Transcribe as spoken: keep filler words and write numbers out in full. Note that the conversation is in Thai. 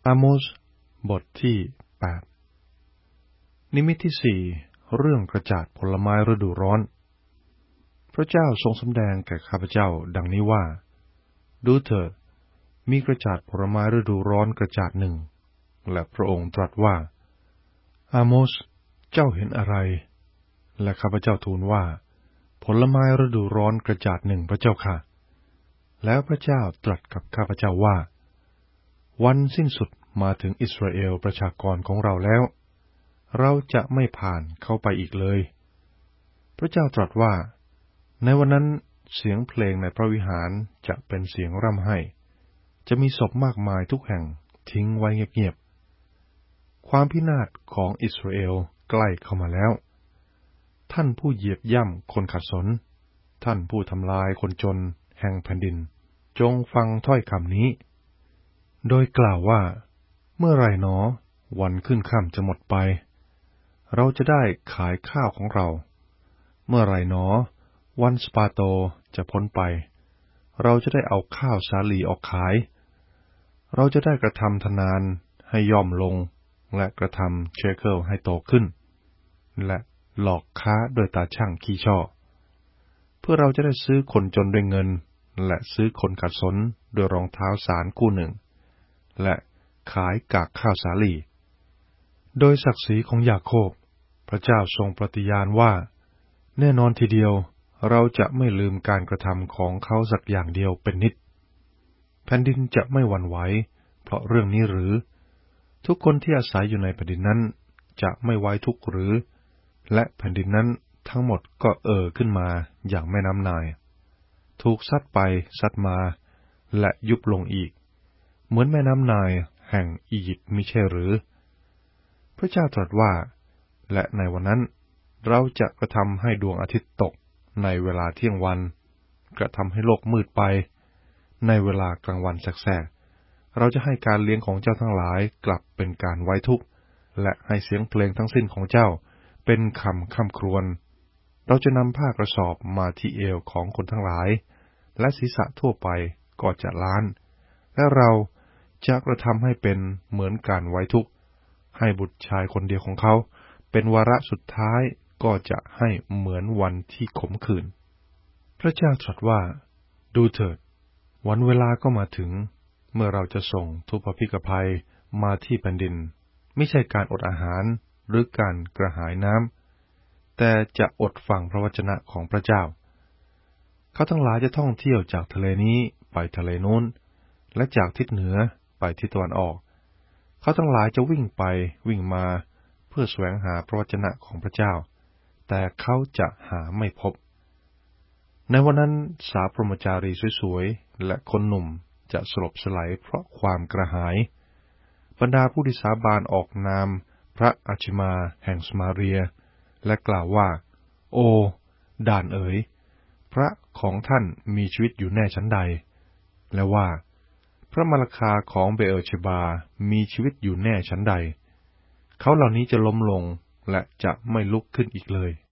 อาโมสบทที่แปดนิมิตที่สี่เรื่องกระจาดผลไม้ฤดูร้อนพระเจ้าทรงสำแดงแก่ข้าพเจ้าดังนี้ว่าดูเถิดมีกระจาดผลไม้ฤดูร้อนกระจาดหนึ่งและพระองค์ตรัสว่าอาโมสเจ้าเห็นอะไรและข้าพเจ้าทูลว่าผลไม้ฤดูร้อนกระจาดหนึ่งพระเจ้าค่ะแล้วพระเจ้าตรัสกับข้าพเจ้าว่าวันสิ้นสุดมาถึงอิสราเอลประชากรของเราแล้วเราจะไม่ผ่านเข้าไปอีกเลยพระเจ้าตรัสว่าในวันนั้นเสียงเพลงในพระวิหารจะเป็นเสียงร่ำไห้จะมีศพมากมายทุกแห่งทิ้งไว้เงียบๆความพินาศของอิสราเอลใกล้เข้ามาแล้วท่านผู้เหยียบย่ำคนขัดสนท่านผู้ทำลายคนจนแห่งแผ่นดินจงฟังถ้อยคำนี้โดยกล่าวว่าเมื่อไรหนอวันขึ้นค่ำจะหมดไปเราจะได้ขายข้าวของเราเมื่อไรหนอวันสปาโตจะพ้นไปเราจะได้เอาข้าวสาลีออกขายเราจะได้กระทำธนานให้ย่อมลงและกระทำเชเคิลให้โตขึ้นและหลอกค้าโดยตาช่างขี้ช่อเพื่อเราจะได้ซื้อคนจนด้วยเงินและซื้อคนขัดสนด้วยรองเท้าสารคู่หนึ่งและขายกากข้าวสาลีโดยศักดิ์ศรีของยาโคบพระเจ้าทรงปฏิญาณว่าแน่นอนทีเดียวเราจะไม่ลืมการกระทำของเขาสักอย่างเดียวเป็นนิจแผ่นดินจะไม่หวั่นไหวเพราะเรื่องนี้หรือทุกคนที่อาศัยอยู่ในแผ่นดินนั้นจะไม่ไว้ทุกข์หรือและแผ่นดินนั้นทั้งหมดก็เอ่อขึ้นมาอย่างแม่น้ำไนล์ถูกซัดไปซัดมาและยุบลงอีกเหมือนแม่น้ำไนล์แห่งอียิปต์มิใช่หรือพระเจ้าตรัสว่าและในวันนั้นเราจะกระทำให้ดวงอาทิตย์ตกในเวลาเที่ยงวันกระทำให้โลกมืดไปในเวลากลางวันแสกๆเราจะให้การเลี้ยงของเจ้าทั้งหลายกลับเป็นการไว้ทุกข์และให้เสียงเพลงทั้งสิ้นของเจ้าเป็นคำค่ำครวญเราจะนำผ้ากระสอบมาที่เอวของคนทั้งหลายและศีรษะทั่วไปก็จะล้านและเราจะกระทำให้เป็นเหมือนการไว้ทุกข์ให้บุตรชายคนเดียวของเขาเป็นวาระสุดท้ายก็จะให้เหมือนวันที่ขมขื่นพระเจ้าตรัสว่าดูเถิดวันเวลาก็มาถึงเมื่อเราจะส่งทุพพิกภัยมาที่แผ่นดินไม่ใช่การอดอาหารหรือการกระหายน้ำแต่จะอดฟังพระวจนะของพระเจ้าเขาทั้งหลายจะท่องเที่ยวจากทะเลนี้ไปทะเลโน้นและจากทิศเหนือไปทิศตะวันออกเขาทั้งหลายจะวิ่งไปวิ่งมาเพื่อแสวงหาพระวจนะของพระเจ้าแต่เขาจะหาไม่พบในวันนั้นสาวพรหมจารีสวยๆและคนหนุ่มจะสลบสลายเพราะความกระหายบรรดาผู้ที่สาบานออกนามพระอาชิมาแห่งสมาเรียและกล่าวว่าโอ้ด่านเอ๋ยพระของท่านมีชีวิตอยู่แน่ชั้นใดและว่าพระมรคาของเบเอลเชบามีชีวิตอยู่แน่ชั้นใดเขาเหล่านี้จะล้มลงและจะไม่ลุกขึ้นอีกเลย